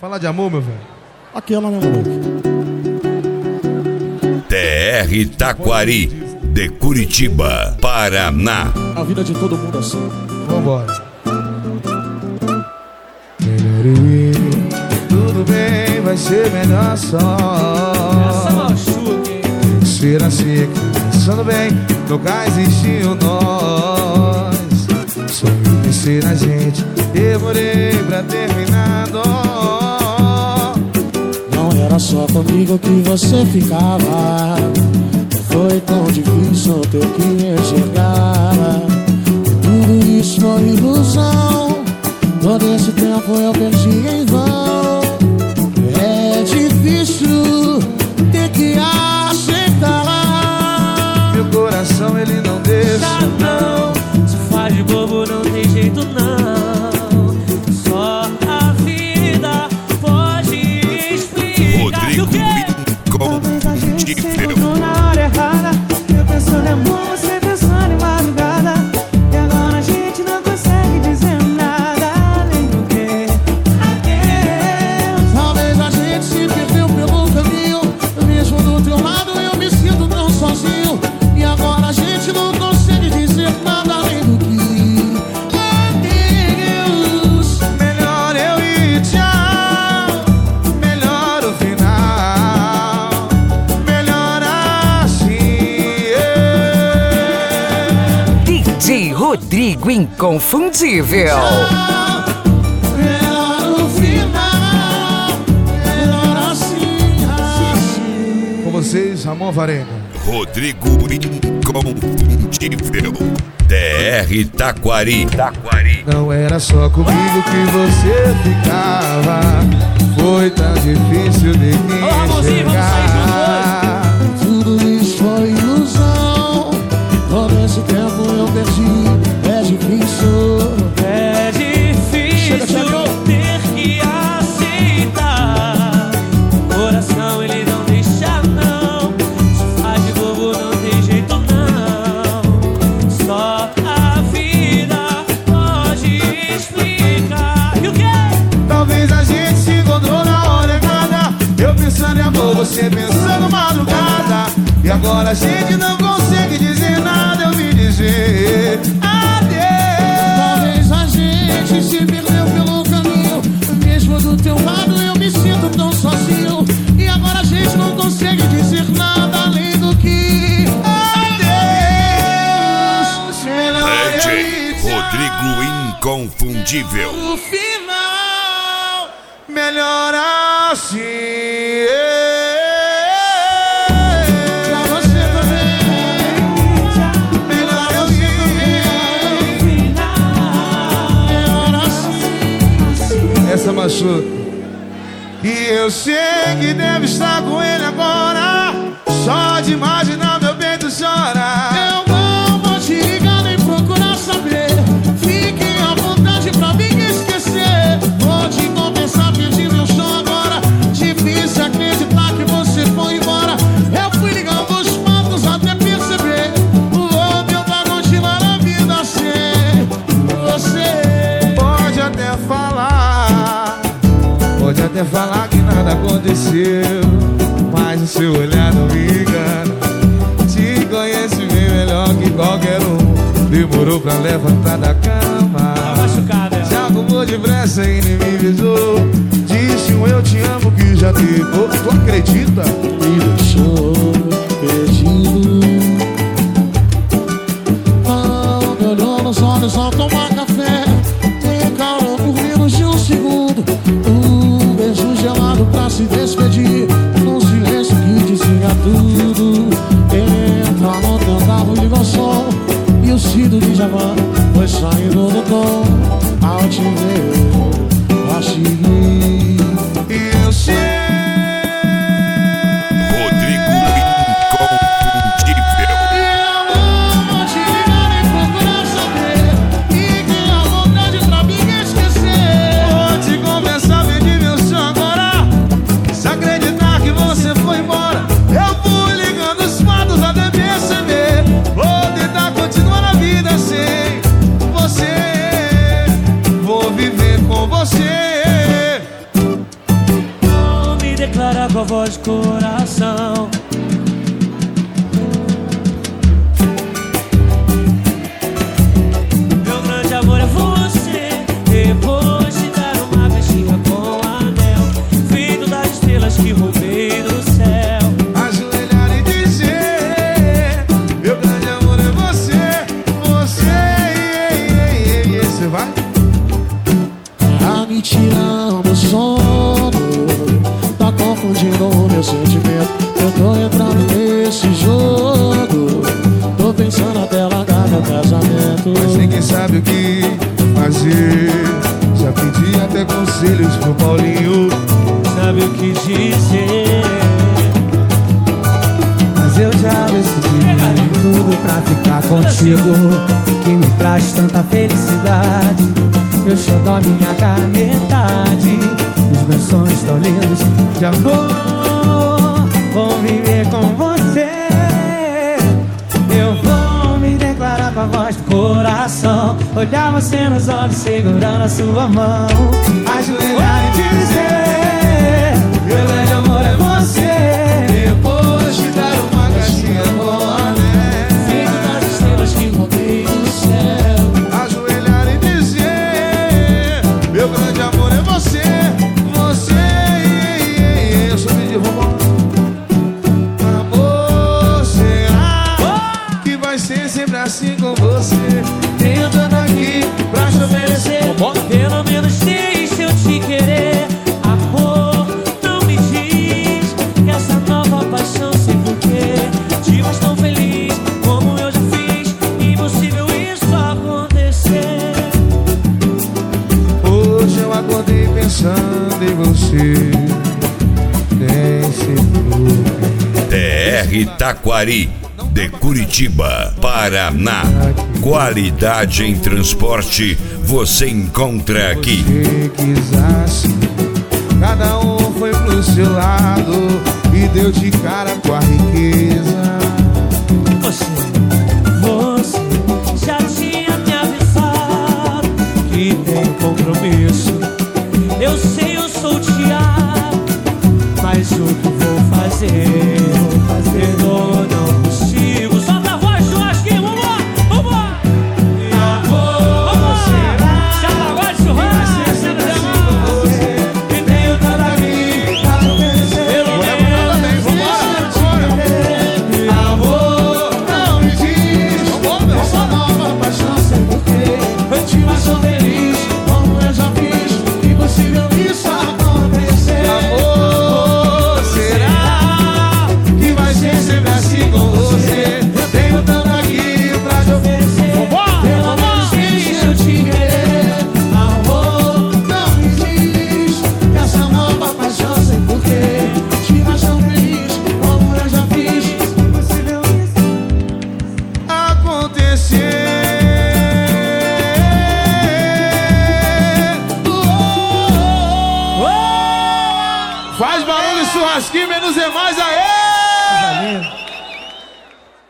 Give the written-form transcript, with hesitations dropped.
Falar de amor, meu velho. Aquela, né, moleque? TR Taquari, de Curitiba, Paraná. A vida de todo mundo assim. Vambora. Melhor eu ir, tudo bem, vai ser melhor só. Essa machuca, hein? Ser assim, pensando bem, nunca existiu nós. Sonho pensei na gente, demorei pra terminar dó. Não era só comigo que você ficava. Não foi tão difícil ter que enxergar. Tudo isso foi ilusão. Todo esse tempo eu perdi em vão. É difícil ter que aceitar. Meu coração ele não deixa, Não, se faz de bobo não tem jeito não. Só a vida pode explicar. Rodrigo O quê? Talvez a gente se Incompetível. encontrou na hora errada. Eu pensando em amor, você pensando em madrugada. E agora a gente não consegue dizer nada além do que adeus. Talvez a gente se perdeu pelo caminho. Mesmo do teu lado eu me sinto tão sozinho. E agora a gente não consegue dizer nada além do que adeus. melhor eu ir, tchau. Melhor o final, melhor assim. DJ Rodrigo Inconfundível. Melhor o final. Melhor assim, assim. Com vocês, Ramon Varenga. Rodrigo Incompetível. TR Taquari. Não era só comigo que você ficava. Foi tão difícil de me Ô, Ramonzinho, vamos sair enxergar. Tudo isso foi ilusão. Todo esse tempo eu perdi. É difícil. É difícil ter que aceitar. O coração ele não deixa não. Se faz de bobo não tem jeito não. Só a vida pode explicar. E o quê? Talvez a gente se encontrou na hora errada. Eu pensando em amor, você pensando madrugada. E agora a gente não consegue dizer nada. Eu vim dizer adeus. Talvez a gente se perdeu pelo caminho. Mesmo do teu lado eu me sinto tão sozinho. E agora a gente não consegue dizer nada além do que Adeus. Melhor eu DJ ir, tchau. Rodrigo Inconfundível. O final, melhor assim. pra você também. Melhor eu ir. Melhor assim. Essa machuca. E eu sei que deve estar com ele agora. Só de imaginar meu peito chora. Eu não vou te ligar nem procurar saber. Fique à vontade pra me esquecer. Vou te confessar, perdi meu chão agora. Difícil acreditar que você foi embora. Eu fui ligando os fatos até perceber. Vou tentar continuar a vida sem você. Pode até falar que nada aconteceu, mas o seu olhar não me engana. Te conhece bem melhor que qualquer um. Demorou pra levantar da cama. Tá machucada ela. Se arrumou depressa e nem me avisou. Disse um eu te amo que já ficou. Tu acredita? Me deixou perdido. Não me olhou nos olhos ao tomar café. Me encarou por menos de um segundo. Um beijo gelado pra se despedir. Num silêncio que dizia tudo. Entra no teu carro, liga o som. E o Cido de Javan foi saindo do tom. Ao te ver, eu achei declarar com a voz do coração. Meu grande amor é você. Depois de dar uma caixinha com anel, feito das estrelas que roubei do céu. Ajoelhar e dizer: meu grande amor é você. Você vai? Tá me tirando o sono, tá confundindo o meu sentimento. Eu tô entrando nesse jogo, tô pensando até largar meu casamento. Mas ninguém sabe o que fazer. Já pedi até conselhos pro Paulinho. Sabe o que dizer? Mas eu já decidi tudo pra ficar contigo, que me traz tanta felicidade. Eu xodó, minha cara metade. Os meus sonhos tão lindos de amor. Vou viver com você. Eu vou me declarar com a voz do coração, olhar você nos olhos segurando a sua mão. Ajoelhar e dizer: meu grande amor é você. Depois de dar uma caixinha com anel, Feito das estrelas que roubei do céu. ajoelhar e dizer: meu grande amor é você. Eu sou de robô. Amor, será que vai ser sempre assim com você? Tenho tanto aqui pra te oferecer. Pelo menos deixa eu te querer. Amor, não me diz que essa nova paixão sei porquê te faz tão feliz como eu já fiz. Impossível isso acontecer. Hoje eu acordei pensando em você. Desce TR Itaquari, de Curitiba, Paraná. Qualidade em transporte você encontra aqui. você quisasse. Cada um foi pro seu lado e deu de cara com a riqueza.